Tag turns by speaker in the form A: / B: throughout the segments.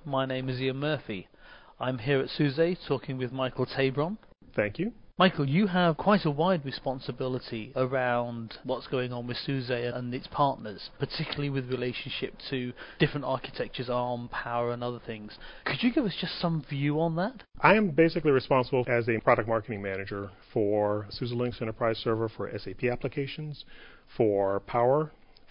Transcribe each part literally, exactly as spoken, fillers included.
A: My name is Ian Murphy. I'm here at SUSE talking with Michael Tabron.
B: Thank you.
A: Michael, you have quite a wide responsibility around what's going on with SUSE and its partners, particularly with relationship to different architectures, ARM, Power and other things. Could you give us just some view on that?
B: I am basically responsible as a product marketing manager for SUSE Linux Enterprise Server for S A P applications, for Power,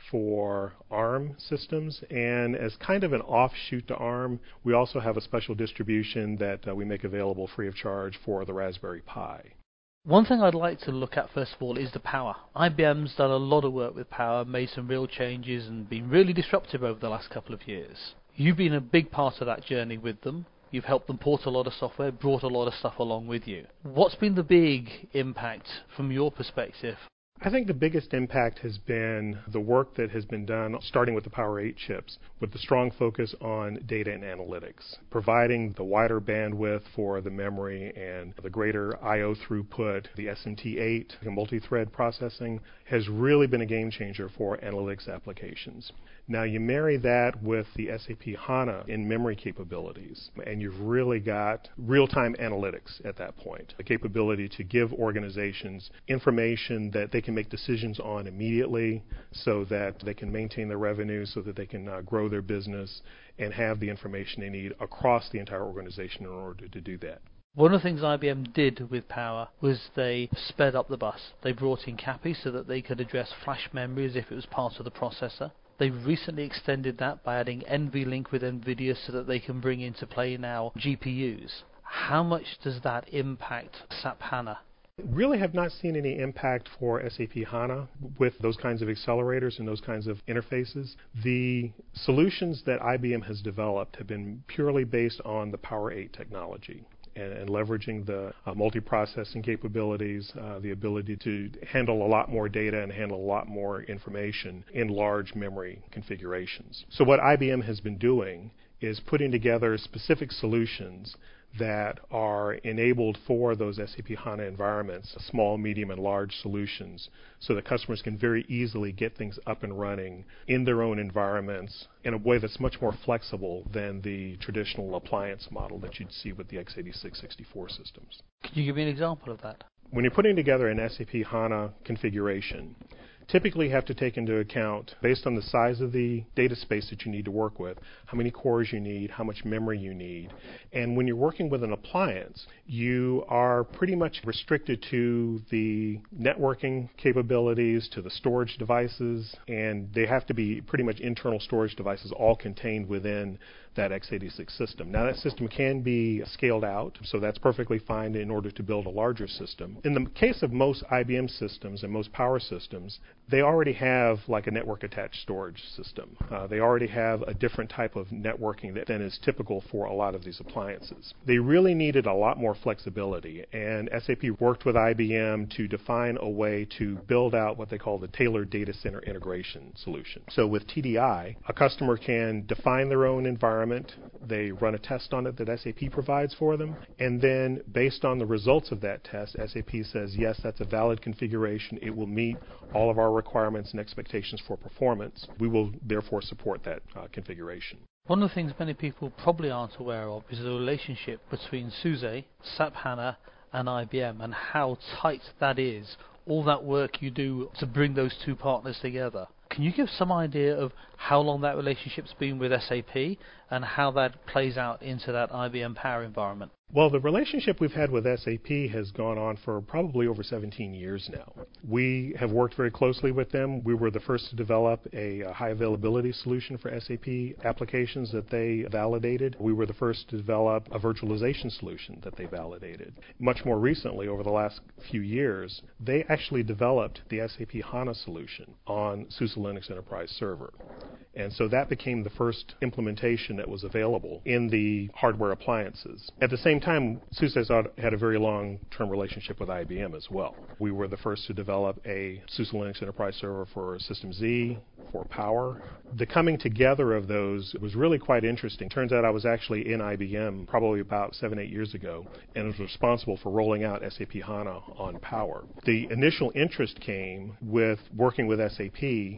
B: for ARM systems, and as kind of an offshoot to ARM, we also have a special distribution that uh, we make available free of charge for the Raspberry Pi.
A: One thing I'd like to look at first of all is the Power. I B M's done a lot of work with Power, made some real changes and been really disruptive over the last couple of years. You've been a big part of that journey with them. You've helped them port a lot of software, brought a lot of stuff along with you. What's been the big impact from your perspective?
B: I think the biggest impact has been the work that has been done starting with the Power eight chips, with the strong focus on data and analytics, providing the wider bandwidth for the memory and the greater I O throughput. The S M T eight, the multi-thread processing, has really been a game changer for analytics applications. Now you marry that with the S A P HANA in-memory capabilities, and you've really got real-time analytics at that point, the capability to give organizations information that they can make decisions on immediately so that they can maintain their revenue, so that they can uh, grow their business and have the information they need across the entire organization in order to do that.
A: One of the things I B M did with Power was they sped up the bus. They brought in CAPI so that they could address flash memory as if it was part of the processor. They've recently extended that by adding NVLink with NVIDIA so that they can bring into play now G P Us. How much does that impact SAP HANA?
B: Really have not seen any impact for S A P HANA with those kinds of accelerators and those kinds of interfaces. The solutions that I B M has developed have been purely based on the Power eight technology and, and leveraging the uh, multiprocessing capabilities, uh, the ability to handle a lot more data and handle a lot more information in large memory configurations. So what I B M has been doing is putting together specific solutions that are enabled for those S A P HANA environments, small, medium, and large solutions, so that customers can very easily get things up and running in their own environments in a way that's much more flexible than the traditional appliance model that you'd see with the x eighty-six sixty-four systems.
A: Can you give me an example of that?
B: When you're putting together an S A P HANA configuration, typically you have to take into account, based on the size of the data space that you need to work with, how many cores you need, how much memory you need. And when you're working with an appliance, you are pretty much restricted to the networking capabilities, to the storage devices, and they have to be pretty much internal storage devices all contained within that x eighty-six system. Now that system can be scaled out, so that's perfectly fine in order to build a larger system. In the case of most I B M systems and most Power systems, they already have like a network attached storage system. Uh, they already have a different type of networking that than is typical for a lot of these appliances. They really needed a lot more flexibility, and S A P worked with I B M to define a way to build out what they call the tailored data center integration solution. So with T D I, a customer can define their own environment. They run a test on it that S A P provides for them, and then based on the results of that test, S A P says, yes, that's a valid configuration. It will meet all of our requirements and expectations for performance. We will therefore support that uh, configuration.
A: One of the things many people probably aren't aware of is the relationship between SUSE, SAP HANA and I B M, and how tight that is, all that work you do to bring those two partners together. Can you give some idea of how long that relationship's been with S A P and how that plays out into that I B M Power environment?
B: Well, the relationship we've had with S A P has gone on for probably over seventeen years now. We have worked very closely with them. We were the first to develop a, a high availability solution for S A P applications that they validated. We were the first to develop a virtualization solution that they validated. Much more recently, over the last few years, they actually developed the S A P HANA solution on SUSE Linux Enterprise Server. And so that became the first implementation that was available in the hardware appliances. At the same time, SUSE has had a very long-term relationship with I B M as well. We were the first to develop a SUSE Linux Enterprise Server for System Z, for Power. The coming together of those was really quite interesting. Turns out I was actually in I B M probably about seven, eight years ago, and was responsible for rolling out S A P HANA on Power. The initial interest came with working with S A P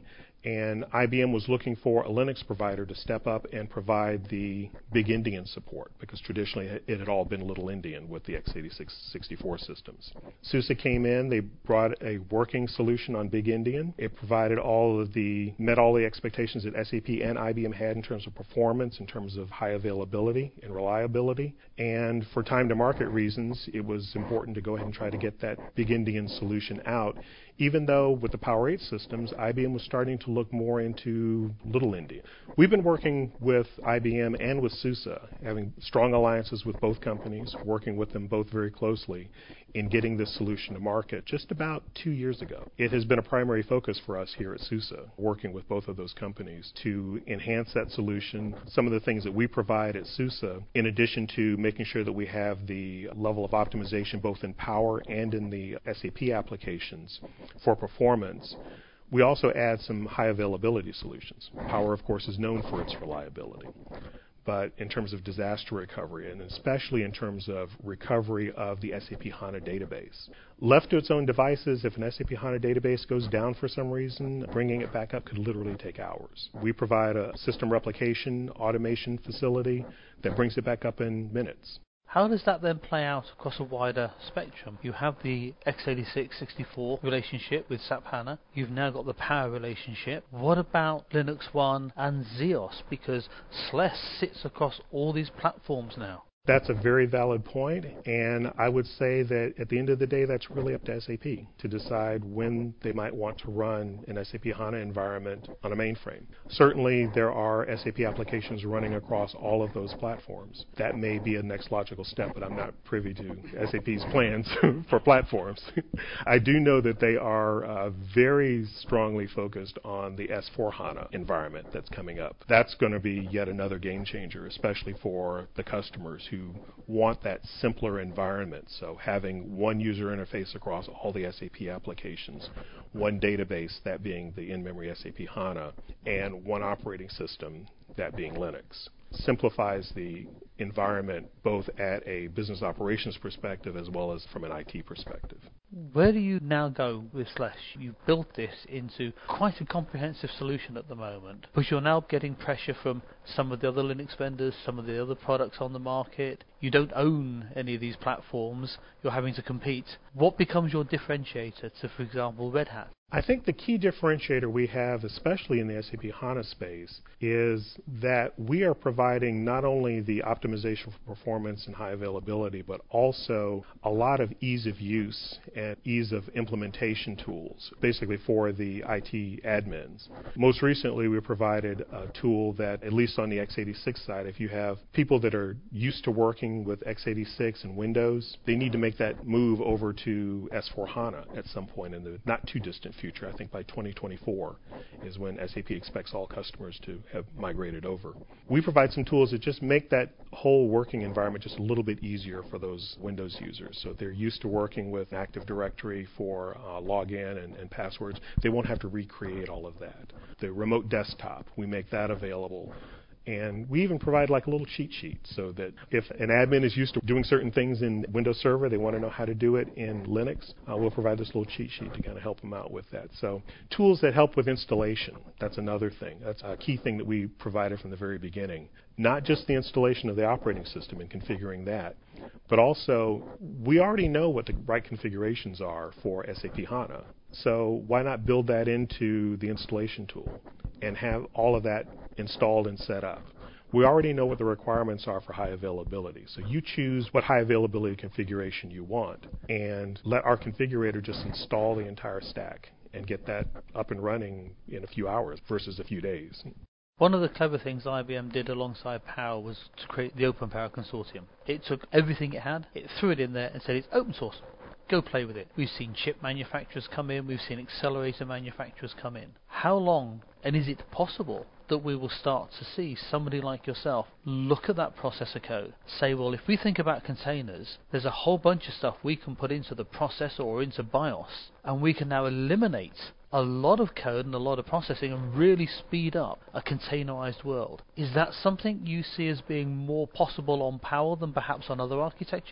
B: And I B M was looking for a Linux provider to step up and provide the big Indian support, because traditionally it had all been Little Indian with the x eighty-six sixty-four systems. SUSE came in, they brought a working solution on big Indian. It provided all of the, met all the expectations that S A P and I B M had in terms of performance, in terms of high availability and reliability. And for time to market reasons, it was important to go ahead and try to get that big Indian solution out, even though with the Power eight systems, I B M was starting to look more into Little Indian. We've been working with I B M and with SUSE, having strong alliances with both companies, working with them both very closely in getting this solution to market just about two years ago. It has been a primary focus for us here at SUSE, working with both of those companies to enhance that solution. Some of the things that we provide at SUSE, in addition to making sure that we have the level of optimization both in Power and in the S A P applications for performance, we also add some high availability solutions. Power, of course, is known for its reliability. But in terms of disaster recovery, and especially in terms of recovery of the S A P HANA database. Left to its own devices, if an S A P HANA database goes down for some reason, bringing it back up could literally take hours. We provide a system replication automation facility that brings it back up in minutes.
A: How does that then play out across a wider spectrum? You have the x eighty-six sixty-four relationship with SAP HANA. You've now got the Power relationship. What about Linux One and ZeOS? Because SLES sits across all these platforms now.
B: That's a very valid point, and I would say that at the end of the day, that's really up to S A P to decide when they might want to run an S A P HANA environment on a mainframe. Certainly, there are S A P applications running across all of those platforms. That may be a next logical step, but I'm not privy to S A P's plans for platforms. I do know that they are uh, very strongly focused on the S four HANA environment that's coming up. That's going to be yet another game changer, especially for the customers who who want that simpler environment. So having one user interface across all the S A P applications, one database, that being the in-memory S A P HANA, and one operating system, that being Linux, simplifies the environment both at a business operations perspective as well as from an I T perspective.
A: Where do you now go with SLES? You've built this into quite a comprehensive solution at the moment, but you're now getting pressure from some of the other Linux vendors, some of the other products on the market. You don't own any of these platforms. You're having to compete. What becomes your differentiator to, for example, Red Hat?
B: I think the key differentiator we have, especially in the S A P HANA space, is that we are providing not only the optimization for performance and high availability, but also a lot of ease of use and ease of implementation tools, basically for the I T admins. Most recently, we provided a tool that, at least on the x eighty-six side, if you have people that are used to working with x eighty-six and Windows, they need to make that move over to S four HANA at some point in the not too distant future. I think by twenty twenty-four is when S A P expects all customers to have migrated over. We provide some tools that just make that whole working environment just a little bit easier for those Windows users. So if they're used to working with Active Directory for uh, login and, and passwords, they won't have to recreate all of that. The remote desktop, we make that available. And we even provide like a little cheat sheet so that if an admin is used to doing certain things in Windows Server, they want to know how to do it in Linux, uh, we'll provide this little cheat sheet to kind of help them out with that. So tools that help with installation, that's another thing. That's a key thing that we provided from the very beginning. Not just the installation of the operating system and configuring that, but also we already know what the right configurations are for S A P HANA. So why not build that into the installation tool and have all of that installed and set up? We already know what the requirements are for high availability. So you choose what high availability configuration you want and let our configurator just install the entire stack and get that up and running in a few hours versus a few days.
A: One of the clever things I B M did alongside Power was to create the Open Power Consortium. It took everything it had, it threw it in there and said it's open source. Go play with it. We've seen chip manufacturers come in, we've seen accelerator manufacturers come in. How long, and is it possible that we will start to see somebody like yourself look at that processor code, say, well, if we think about containers, there's a whole bunch of stuff we can put into the processor or into BIOS, and we can now eliminate a lot of code and a lot of processing and really speed up a containerized world. Is that something you see as being more possible on Power than perhaps on other architectures?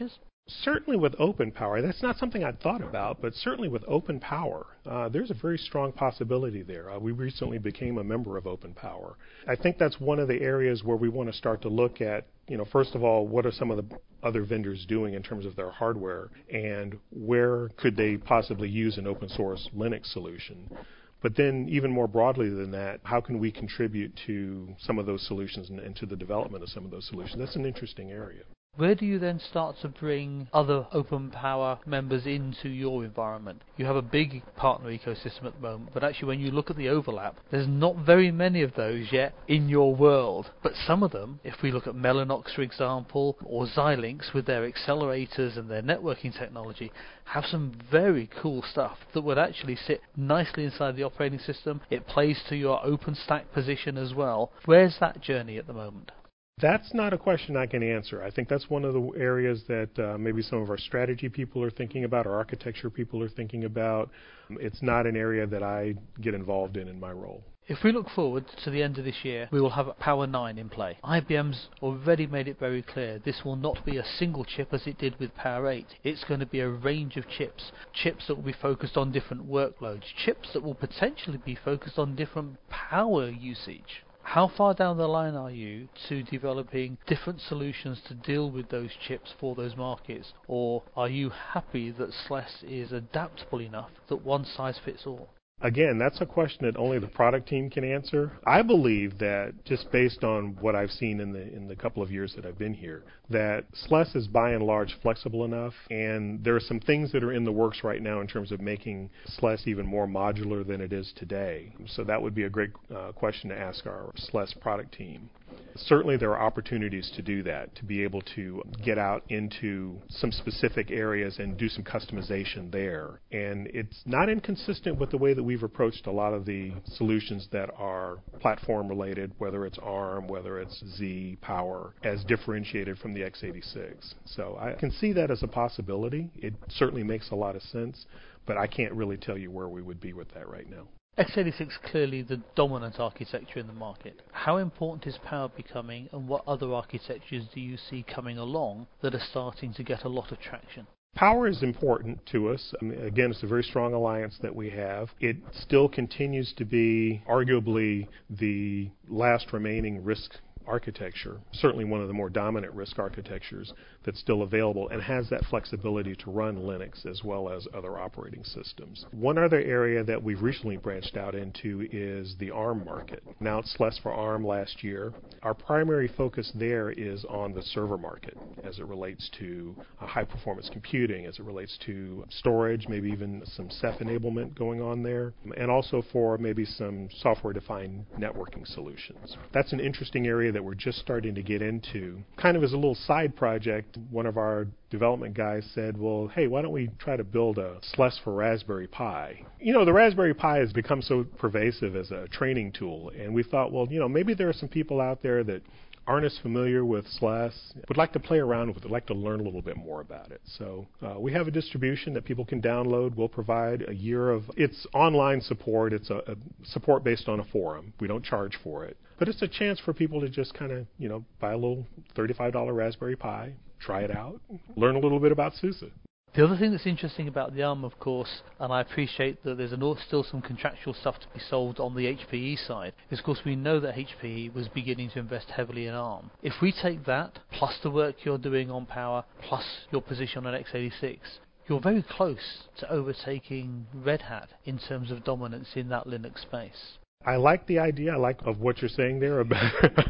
B: Certainly with open power, that's not something I'd thought about, but certainly with open power, uh, there's a very strong possibility there. Uh, we recently became a member of Open Power. I think that's one of the areas where we want to start to look at, you know, first of all, what are some of the other vendors doing in terms of their hardware, and where could they possibly use an open source Linux solution? But then even more broadly than that, how can we contribute to some of those solutions and, and to the development of some of those solutions? That's an interesting area.
A: Where do you then start to bring other Open Power members into your environment? You have a big partner ecosystem at the moment, but actually when you look at the overlap, there's not very many of those yet in your world. But some of them, if we look at Mellanox, for example, or Xilinx with their accelerators and their networking technology, have some very cool stuff that would actually sit nicely inside the operating system. It plays to your OpenStack position as well. Where's that journey at the moment?
B: That's not a question I can answer. I think that's one of the areas that uh, maybe some of our strategy people are thinking about, or architecture people are thinking about. It's not an area that I get involved in in my role.
A: If we look forward to the end of this year, we will have Power nine in play. I B M's already made it very clear this will not be a single chip as it did with Power eight. It's going to be a range of chips, chips that will be focused on different workloads, chips that will potentially be focused on different power usage. How far down the line are you to developing different solutions to deal with those chips for those markets? Or are you happy that S L E S is adaptable enough that one size fits all?
B: Again, that's a question that only the product team can answer. I believe that just based on what I've seen in the in the couple of years that I've been here, that S L E S is by and large flexible enough, and there are some things that are in the works right now in terms of making S L E S even more modular than it is today. So that would be a great uh, question to ask our S L E S product team. Certainly there are opportunities to do that, to be able to get out into some specific areas and do some customization there. And it's not inconsistent with the way that we've approached a lot of the solutions that are platform related, whether it's ARM, whether it's Z, Power, as differentiated from the x eighty-six. So I can see that as a possibility. It certainly makes a lot of sense, but I can't really tell you where we would be with that right now.
A: x eighty-six clearly the dominant architecture in the market. How important is Power becoming, and what other architectures do you see coming along that are starting to get a lot of traction?
B: Power is important to us. I mean, again, it's a very strong alliance that we have. It still continues to be arguably the last remaining RISC architecture, certainly one of the more dominant RISC architectures that's still available and has that flexibility to run Linux as well as other operating systems. One other area that we've recently branched out into is the ARM market. Announced S L E S for ARM last year. Our primary focus there is on the server market as it relates to uh, high-performance computing, as it relates to storage, maybe even some Ceph enablement going on there, and also for maybe some software-defined networking solutions. That's an interesting area that we're just starting to get into. Kind of as a little side project, one of our development guys said, well, hey, why don't we try to build a S L E S for Raspberry Pi? You know, the Raspberry Pi has become so pervasive as a training tool, and we thought, well, you know, maybe there are some people out there that aren't as familiar with S L E S, would like to play around with it, like to learn a little bit more about it. So uh, we have a distribution that people can download. We'll provide a year of, it's online support. It's a, a support based on a forum. We don't charge for it. But it's a chance for people to just kind of, you know, buy a little thirty-five dollars Raspberry Pi, try it out, learn a little bit about SUSE.
A: The other thing that's interesting about the ARM, of course, and I appreciate that there's an, still some contractual stuff to be sold on the H P E side, is of course we know that H P E was beginning to invest heavily in ARM. If we take that, plus the work you're doing on Power, plus your position on x eighty-six, you're very close to overtaking Red Hat in terms of dominance in that Linux space.
B: I like the idea. I like of what you're saying there about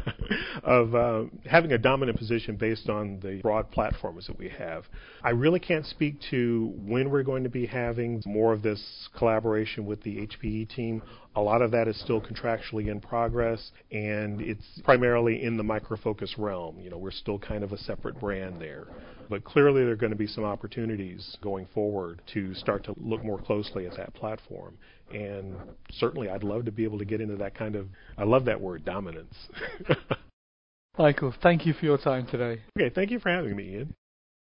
B: of uh, having a dominant position based on the broad platforms that we have. I really can't speak to when we're going to be having more of this collaboration with the H P E team. A lot of that is still contractually in progress, and it's primarily in the Micro Focus realm. You know, we're still kind of a separate brand there. But clearly there are going to be some opportunities going forward to start to look more closely at that platform. And certainly I'd love to be able to get into that kind of, I love that word, dominance.
A: Michael, thank you for your time today.
B: Okay, thank you for having me, Ian.